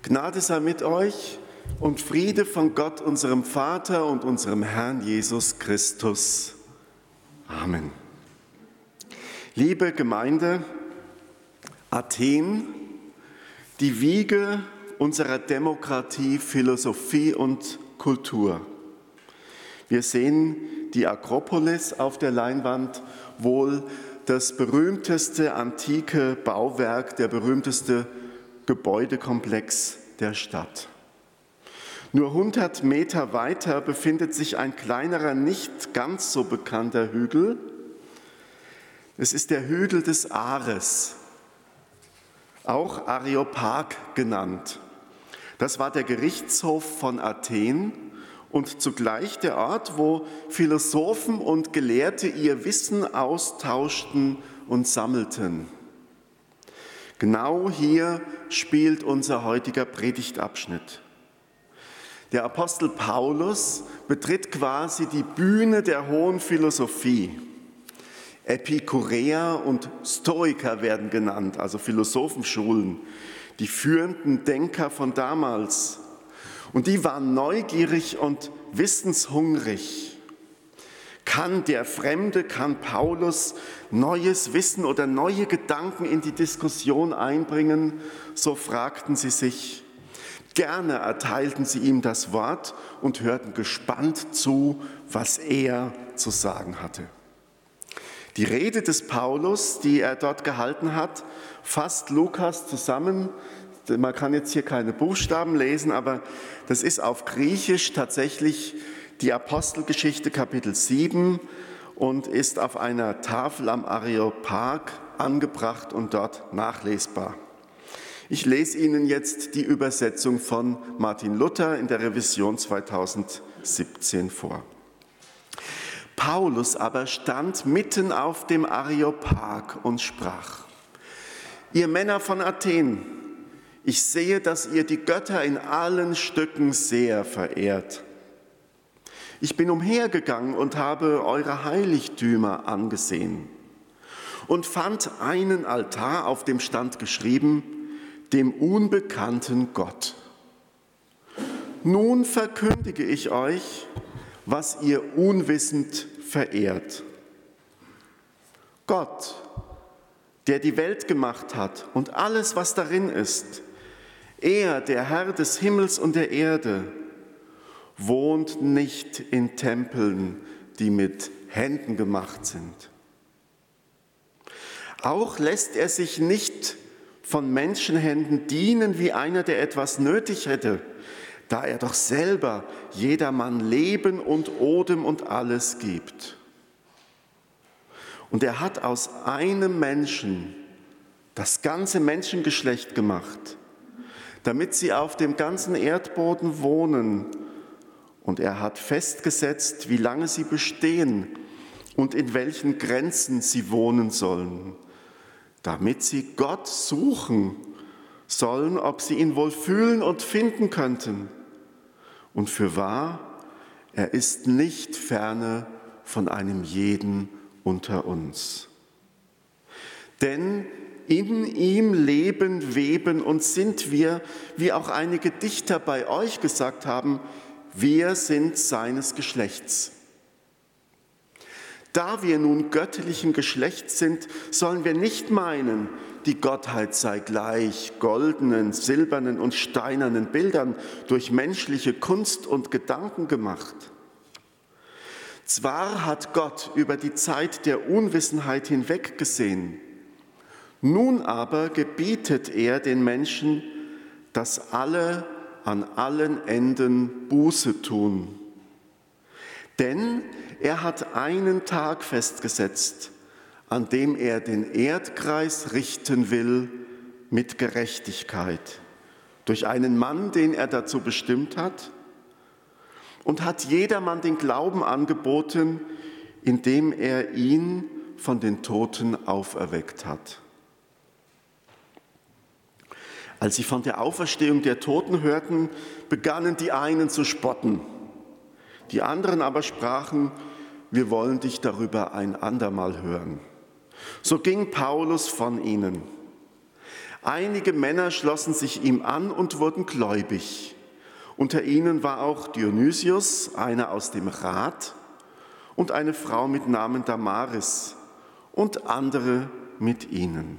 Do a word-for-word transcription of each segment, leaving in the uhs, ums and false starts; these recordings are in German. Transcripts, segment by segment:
Gnade sei mit euch und Friede von Gott, unserem Vater und unserem Herrn Jesus Christus. Amen. Liebe Gemeinde, Athen, die Wiege unserer Demokratie, Philosophie und Kultur. Wir sehen die Akropolis auf der Leinwand, wohl das berühmteste antike Bauwerk, der berühmteste Gebäudekomplex der Stadt. Nur hundert Meter weiter befindet sich ein kleinerer, nicht ganz so bekannter Hügel. Es ist der Hügel des Ares, auch Areopag genannt. Das war der Gerichtshof von Athen und zugleich der Ort, wo Philosophen und Gelehrte ihr Wissen austauschten und sammelten. Genau hier spielt unser heutiger Predigtabschnitt. Der Apostel Paulus betritt quasi die Bühne der hohen Philosophie. Epikureer und Stoiker werden genannt, also Philosophenschulen, die führenden Denker von damals. Und die waren neugierig und wissenshungrig. Kann der Fremde, kann Paulus neues Wissen oder neue Gedanken in die Diskussion einbringen? So fragten sie sich. Gerne erteilten sie ihm das Wort und hörten gespannt zu, was er zu sagen hatte. Die Rede des Paulus, die er dort gehalten hat, fasst Lukas zusammen. Man kann jetzt hier keine Buchstaben lesen, aber das ist auf Griechisch tatsächlich die Apostelgeschichte Kapitel sieben und ist auf einer Tafel am Areopag angebracht und dort nachlesbar. Ich lese Ihnen jetzt die Übersetzung von Martin Luther in der Revision zweitausendsiebzehn vor. Paulus aber stand mitten auf dem Areopag und sprach: Ihr Männer von Athen, ich sehe, dass ihr die Götter in allen Stücken sehr verehrt. Ich bin umhergegangen und habe eure Heiligtümer angesehen und fand einen Altar, auf dem stand geschrieben, dem unbekannten Gott. Nun verkündige ich euch, was ihr unwissend verehrt. Gott, der die Welt gemacht hat und alles, was darin ist, er, der Herr des Himmels und der Erde, wohnt nicht in Tempeln, die mit Händen gemacht sind. Auch lässt er sich nicht von Menschenhänden dienen wie einer, der etwas nötig hätte, da er doch selber jedermann Leben und Odem und alles gibt. Und er hat aus einem Menschen das ganze Menschengeschlecht gemacht, damit sie auf dem ganzen Erdboden wohnen. Und er hat festgesetzt, wie lange sie bestehen und in welchen Grenzen sie wohnen sollen, damit sie Gott suchen sollen, ob sie ihn wohl fühlen und finden könnten. Und fürwahr, er ist nicht ferne von einem jeden unter uns. Denn in ihm leben, weben und sind wir, wie auch einige Dichter bei euch gesagt haben, wir sind seines Geschlechts. Da wir nun göttlichen Geschlechts sind, sollen wir nicht meinen, die Gottheit sei gleich goldenen, silbernen und steinernen Bildern durch menschliche Kunst und Gedanken gemacht. Zwar hat Gott über die Zeit der Unwissenheit hinweggesehen, nun aber gebietet er den Menschen, dass alle an allen Enden Buße tun. Denn er hat einen Tag festgesetzt, an dem er den Erdkreis richten will mit Gerechtigkeit, durch einen Mann, den er dazu bestimmt hat, und hat jedermann den Glauben angeboten, indem er ihn von den Toten auferweckt hat. Als sie von der Auferstehung der Toten hörten, begannen die einen zu spotten. Die anderen aber sprachen: Wir wollen dich darüber ein andermal hören. So ging Paulus von ihnen. Einige Männer schlossen sich ihm an und wurden gläubig. Unter ihnen war auch Dionysius, einer aus dem Rat, und eine Frau mit Namen Damaris und andere mit ihnen.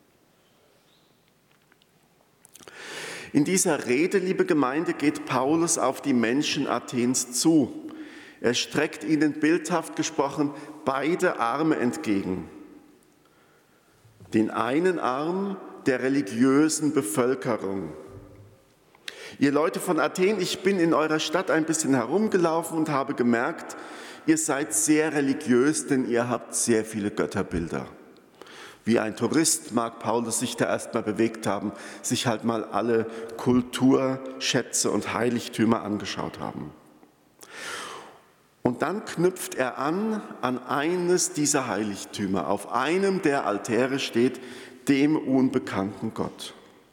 In dieser Rede, liebe Gemeinde, geht Paulus auf die Menschen Athens zu. Er streckt ihnen bildhaft gesprochen beide Arme entgegen. Den einen Arm der religiösen Bevölkerung. Ihr Leute von Athen, ich bin in eurer Stadt ein bisschen herumgelaufen und habe gemerkt, ihr seid sehr religiös, denn ihr habt sehr viele Götterbilder. Wie ein Tourist mag Paulus sich da erstmal bewegt haben, sich halt mal alle Kulturschätze und Heiligtümer angeschaut haben. Und dann knüpft er an an eines dieser Heiligtümer. Auf einem der Altäre steht dem unbekannten Gott.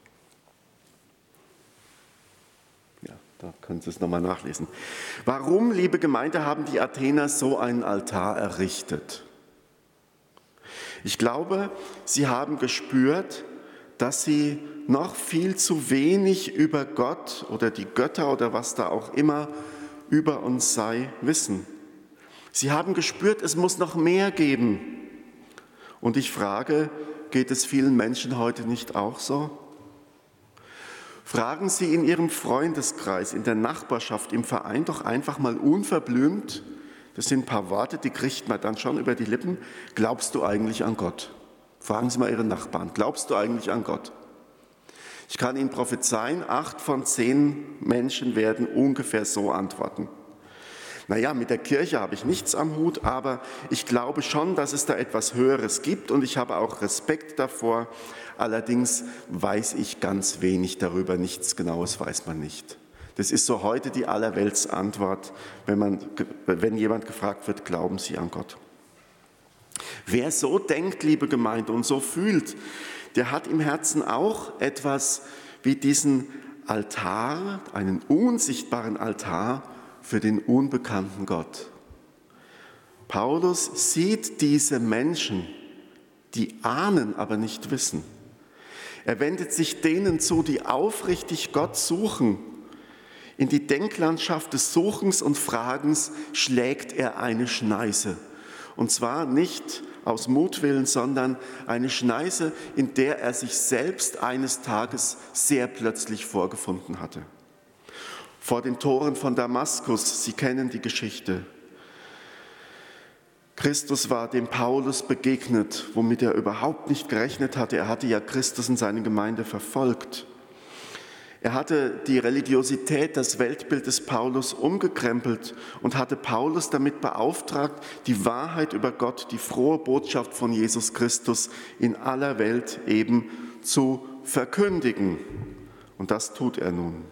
Ja, da können Sie es nochmal nachlesen. Warum, liebe Gemeinde, haben die Athener so einen Altar errichtet? Ich glaube, sie haben gespürt, dass sie noch viel zu wenig über Gott oder die Götter oder was da auch immer über uns sei, wissen. Sie haben gespürt, es muss noch mehr geben. Und ich frage, geht es vielen Menschen heute nicht auch so? Fragen Sie in Ihrem Freundeskreis, in der Nachbarschaft, im Verein doch einfach mal unverblümt, das sind ein paar Worte, die kriegt man dann schon über die Lippen, glaubst du eigentlich an Gott? Fragen Sie mal Ihren Nachbarn, glaubst du eigentlich an Gott? Ich kann Ihnen prophezeien, acht von zehn Menschen werden ungefähr so antworten. Naja, mit der Kirche habe ich nichts am Hut, aber ich glaube schon, dass es da etwas Höheres gibt und ich habe auch Respekt davor. Allerdings weiß ich ganz wenig darüber, nichts Genaues weiß man nicht. Das ist so heute die Allerweltsantwort, wenn, man, wenn jemand gefragt wird, glauben Sie an Gott? Wer so denkt, liebe Gemeinde, und so fühlt, der hat im Herzen auch etwas wie diesen Altar, einen unsichtbaren Altar für den unbekannten Gott. Paulus sieht diese Menschen, die ahnen, aber nicht wissen. Er wendet sich denen zu, die aufrichtig Gott suchen. In die Denklandschaft des Suchens und Fragens schlägt er eine Schneise. Und zwar nicht aus Mutwillen, sondern eine Schneise, in der er sich selbst eines Tages sehr plötzlich vorgefunden hatte. Vor den Toren von Damaskus, Sie kennen die Geschichte. Christus war dem Paulus begegnet, womit er überhaupt nicht gerechnet hatte. Er hatte ja Christus in seine Gemeinde verfolgt. Er hatte die Religiosität, das Weltbild des Paulus umgekrempelt und hatte Paulus damit beauftragt, die Wahrheit über Gott, die frohe Botschaft von Jesus Christus in aller Welt eben zu verkündigen. Und das tut er nun.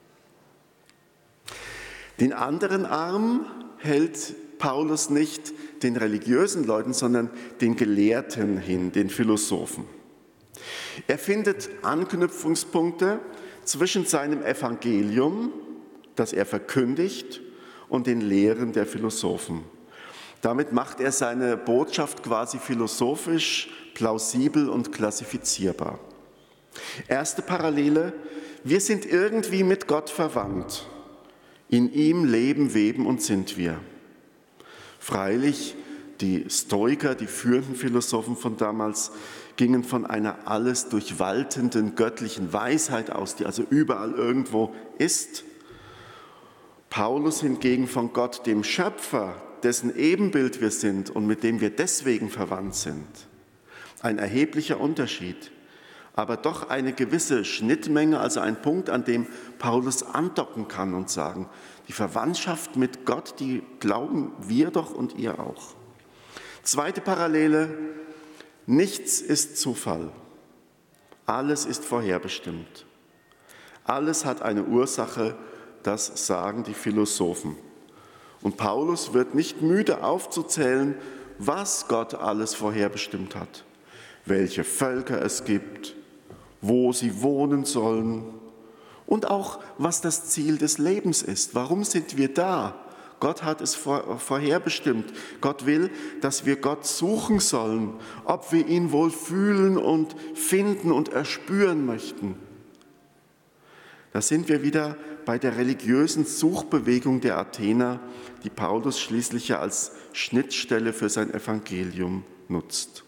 Den anderen Arm hält Paulus nicht den religiösen Leuten, sondern den Gelehrten hin, den Philosophen. Er findet Anknüpfungspunkte zwischen seinem Evangelium, das er verkündigt, und den Lehren der Philosophen. Damit macht er seine Botschaft quasi philosophisch, plausibel und klassifizierbar. Erste Parallele: Wir sind irgendwie mit Gott verwandt. In ihm leben, weben und sind wir. Freilich, die Stoiker, die führenden Philosophen von damals, gingen von einer alles durchwaltenden göttlichen Weisheit aus, die also überall irgendwo ist. Paulus hingegen von Gott, dem Schöpfer, dessen Ebenbild wir sind und mit dem wir deswegen verwandt sind. Ein erheblicher Unterschied, aber doch eine gewisse Schnittmenge, also ein Punkt, an dem Paulus andocken kann und sagen, die Verwandtschaft mit Gott, die glauben wir doch und ihr auch. Zweite Parallele: Nichts ist Zufall, alles ist vorherbestimmt. Alles hat eine Ursache, das sagen die Philosophen. Und Paulus wird nicht müde aufzuzählen, was Gott alles vorherbestimmt hat, welche Völker es gibt, wo sie wohnen sollen und auch, was das Ziel des Lebens ist. Warum sind wir da? Gott hat es vor, vorherbestimmt. Gott will, dass wir Gott suchen sollen, ob wir ihn wohl fühlen und finden und erspüren möchten. Da sind wir wieder bei der religiösen Suchbewegung der Athener, die Paulus schließlich ja als Schnittstelle für sein Evangelium nutzt.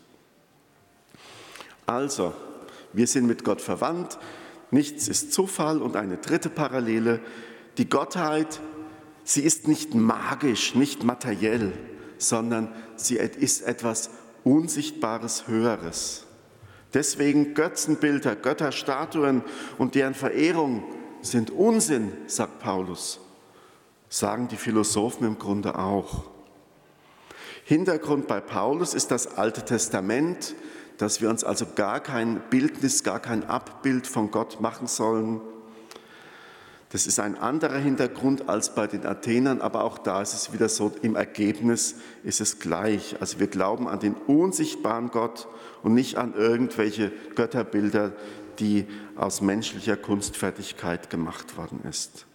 Also, wir sind mit Gott verwandt, nichts ist Zufall und eine dritte Parallele, die Gottheit, sie ist nicht magisch, nicht materiell, sondern sie ist etwas Unsichtbares, Höheres. Deswegen Götzenbilder, Götterstatuen und deren Verehrung sind Unsinn, sagt Paulus, sagen die Philosophen im Grunde auch. Hintergrund bei Paulus ist das Alte Testament, dass wir uns also gar kein Bildnis, gar kein Abbild von Gott machen sollen. Das ist ein anderer Hintergrund als bei den Athenern, aber auch da ist es wieder so, im Ergebnis ist es gleich. Also wir glauben an den unsichtbaren Gott und nicht an irgendwelche Götterbilder, die aus menschlicher Kunstfertigkeit gemacht worden ist.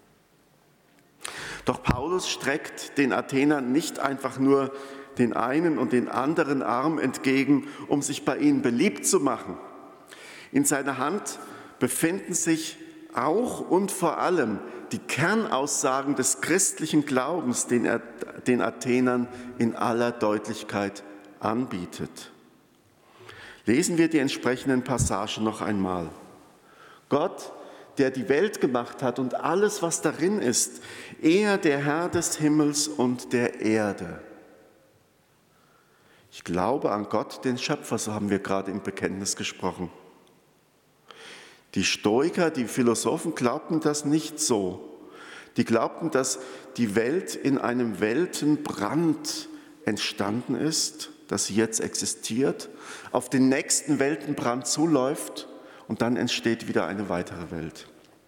Doch Paulus streckt den Athenern nicht einfach nur den einen und den anderen Arm entgegen, um sich bei ihnen beliebt zu machen. In seiner Hand befinden sich auch und vor allem die Kernaussagen des christlichen Glaubens, den er den Athenern in aller Deutlichkeit anbietet. Lesen wir die entsprechenden Passagen noch einmal. Gott, der die Welt gemacht hat und alles, was darin ist, er, der Herr des Himmels und der Erde. Ich glaube an Gott, den Schöpfer, so haben wir gerade im Bekenntnis gesprochen. Die Stoiker, die Philosophen glaubten das nicht so. Die glaubten, dass die Welt in einem Weltenbrand entstanden ist, dass sie jetzt existiert, auf den nächsten Weltenbrand zuläuft und dann entsteht wieder eine weitere Welt.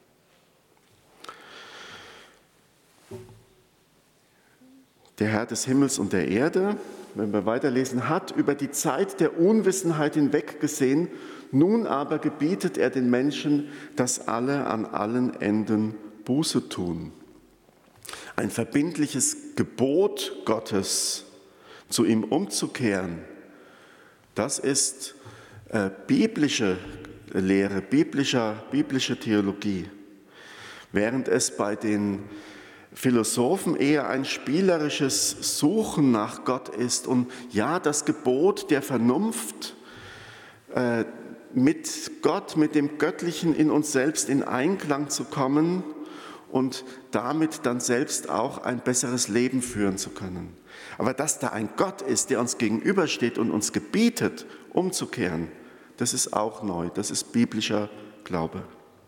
Der Herr des Himmels und der Erde, wenn wir weiterlesen, hat über die Zeit der Unwissenheit hinweggesehen, nun aber gebietet er den Menschen, dass alle an allen Enden Buße tun. Ein verbindliches Gebot Gottes, zu ihm umzukehren, das ist äh, biblische Lehre, biblischer, biblische Theologie. Während es bei den Philosophen eher ein spielerisches Suchen nach Gott ist und ja, das Gebot der Vernunft, äh, mit Gott, mit dem Göttlichen in uns selbst in Einklang zu kommen und damit dann selbst auch ein besseres Leben führen zu können. Aber dass da ein Gott ist, der uns gegenübersteht und uns gebietet, umzukehren, das ist auch neu, das ist biblischer Glaube.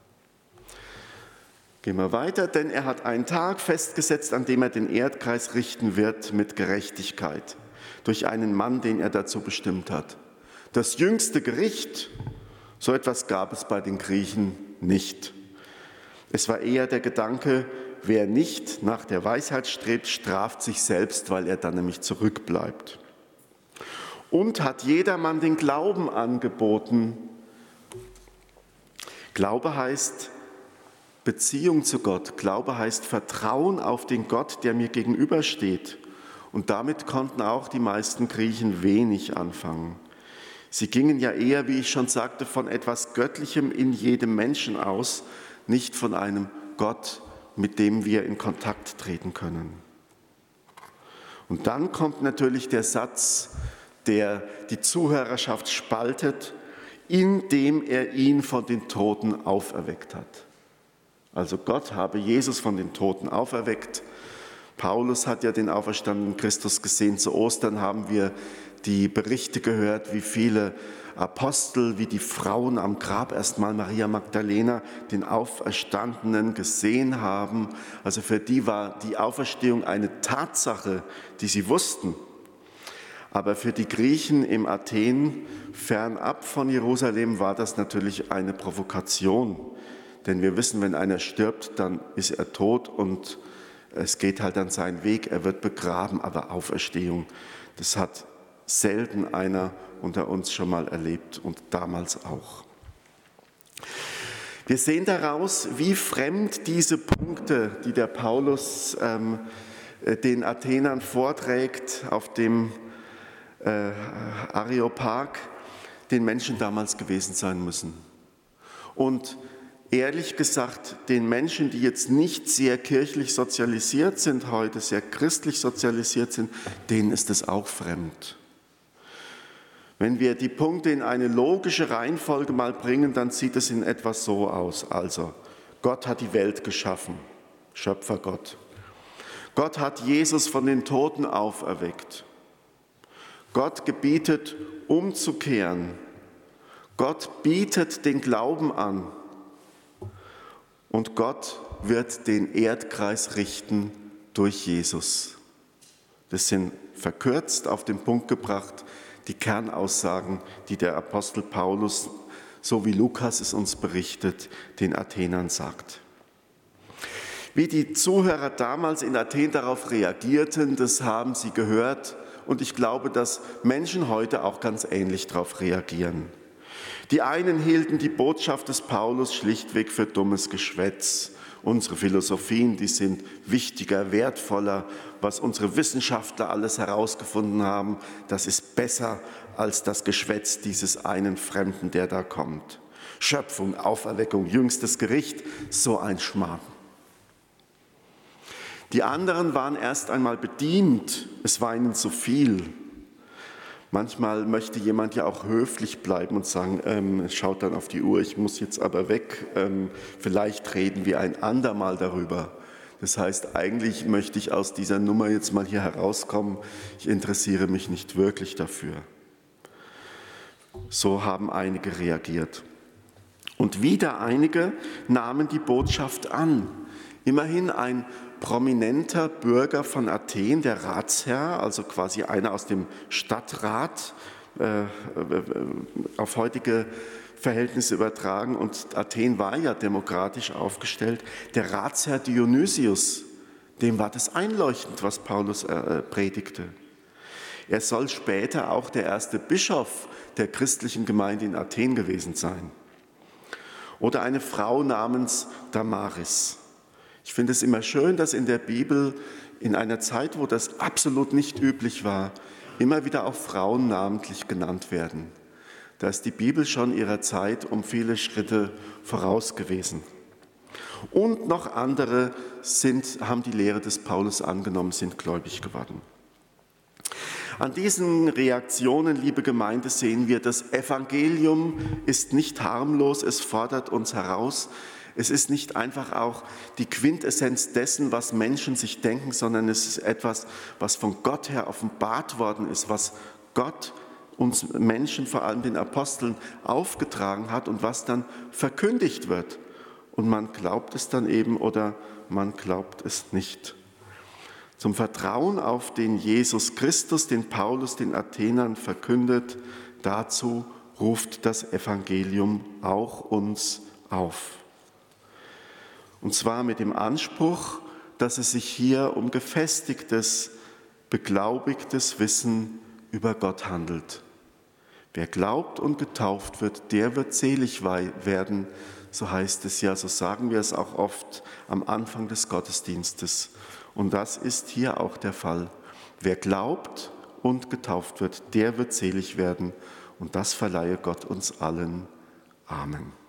Gehen wir weiter, denn er hat einen Tag festgesetzt, an dem er den Erdkreis richten wird mit Gerechtigkeit, durch einen Mann, den er dazu bestimmt hat. Das jüngste Gericht, so etwas gab es bei den Griechen nicht. Es war eher der Gedanke, wer nicht nach der Weisheit strebt, straft sich selbst, weil er dann nämlich zurückbleibt. Und hat jedermann den Glauben angeboten. Glaube heißt Beziehung zu Gott. Glaube heißt Vertrauen auf den Gott, der mir gegenübersteht. Und damit konnten auch die meisten Griechen wenig anfangen. Sie gingen ja eher, wie ich schon sagte, von etwas Göttlichem in jedem Menschen aus, nicht von einem Gott, mit dem wir in Kontakt treten können. Und dann kommt natürlich der Satz, der die Zuhörerschaft spaltet, indem er ihn von den Toten auferweckt hat. Also Gott habe Jesus von den Toten auferweckt. Paulus hat ja den auferstandenen Christus gesehen. Zu Ostern haben wir die Berichte gehört, wie viele Apostel, wie die Frauen am Grab, erstmal Maria Magdalena, den Auferstandenen gesehen haben. Also für die war die Auferstehung eine Tatsache, die sie wussten. Aber für die Griechen im Athen, fernab von Jerusalem, war das natürlich eine Provokation. Denn wir wissen, wenn einer stirbt, dann ist er tot und es geht halt dann seinen Weg, er wird begraben, aber Auferstehung, das hat selten einer unter uns schon mal erlebt und damals auch. Wir sehen daraus, wie fremd diese Punkte, die der Paulus ähm, den Athenern vorträgt auf dem äh, Areopag, den Menschen damals gewesen sein müssen. Und ehrlich gesagt, den Menschen, die jetzt nicht sehr kirchlich sozialisiert sind heute, sehr christlich sozialisiert sind, denen ist es auch fremd. Wenn wir die Punkte in eine logische Reihenfolge mal bringen, dann sieht es in etwa so aus. Also, Gott hat die Welt geschaffen, Schöpfergott. Gott hat Jesus von den Toten auferweckt. Gott gebietet, umzukehren. Gott bietet den Glauben an. Und Gott wird den Erdkreis richten durch Jesus. Das sind verkürzt auf den Punkt gebracht die Kernaussagen, die der Apostel Paulus, so wie Lukas es uns berichtet, den Athenern sagt. Wie die Zuhörer damals in Athen darauf reagierten, das haben sie gehört. Und ich glaube, dass Menschen heute auch ganz ähnlich darauf reagieren. Die einen hielten die Botschaft des Paulus schlichtweg für dummes Geschwätz. Unsere Philosophien, die sind wichtiger, wertvoller. Was unsere Wissenschaftler alles herausgefunden haben, das ist besser als das Geschwätz dieses einen Fremden, der da kommt. Schöpfung, Auferweckung, jüngstes Gericht, so ein Schmarrn. Die anderen waren erst einmal bedient, es war ihnen zu viel. Manchmal möchte jemand ja auch höflich bleiben und sagen, ähm, schaut dann auf die Uhr, ich muss jetzt aber weg, ähm, vielleicht reden wir ein andermal darüber. Das heißt, eigentlich möchte ich aus dieser Nummer jetzt mal hier herauskommen, ich interessiere mich nicht wirklich dafür. So haben einige reagiert. Und wieder einige nahmen die Botschaft an. Immerhin ein prominenter Bürger von Athen, der Ratsherr, also quasi einer aus dem Stadtrat, äh, auf heutige Verhältnisse übertragen, und Athen war ja demokratisch aufgestellt, der Ratsherr Dionysius, dem war das einleuchtend, was Paulus äh, predigte. Er soll später auch der erste Bischof der christlichen Gemeinde in Athen gewesen sein. Oder eine Frau namens Damaris. Ich finde es immer schön, dass in der Bibel in einer Zeit, wo das absolut nicht üblich war, immer wieder auch Frauen namentlich genannt werden. Da ist die Bibel schon ihrer Zeit um viele Schritte voraus gewesen. Und noch andere sind, haben die Lehre des Paulus angenommen, sind gläubig geworden. An diesen Reaktionen, liebe Gemeinde, sehen wir, das Evangelium ist nicht harmlos, es fordert uns heraus. Es ist nicht einfach auch die Quintessenz dessen, was Menschen sich denken, sondern es ist etwas, was von Gott her offenbart worden ist, was Gott uns Menschen, vor allem den Aposteln, aufgetragen hat und was dann verkündigt wird. Und man glaubt es dann eben oder man glaubt es nicht. Zum Vertrauen auf den Jesus Christus, den Paulus den Athenern verkündet, dazu ruft das Evangelium auch uns auf. Und zwar mit dem Anspruch, dass es sich hier um gefestigtes, beglaubigtes Wissen über Gott handelt. Wer glaubt und getauft wird, der wird selig werden, so heißt es ja, so sagen wir es auch oft am Anfang des Gottesdienstes. Und das ist hier auch der Fall. Wer glaubt und getauft wird, der wird selig werden. Und das verleihe Gott uns allen. Amen.